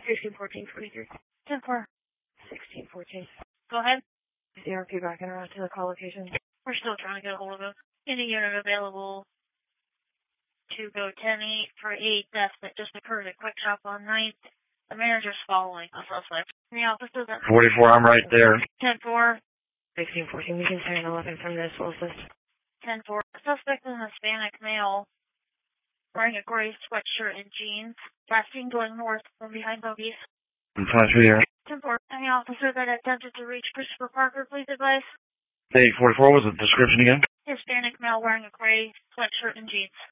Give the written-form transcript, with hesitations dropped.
161443. 10-4. 1614. Go ahead. CRP backing around to the call location. We're still trying to get a hold of him. Any unit available to go 10-8 for 8 deaths that just occurred at Quick Shop on 9th. The manager's following a suspect. The office doesn't. 44, I'm right there. 10-4. 1614, we can turn 11 from this assist. 10-4. Suspect is a Hispanic male wearing a gray sweatshirt and jeans. Last seen going north from behind Bogies. I'm 23 there. 10-4. Any officer that attempted to reach Christopher Parker, please advise. Hey, 44, what was the description again? Hispanic male wearing a gray sweatshirt and jeans.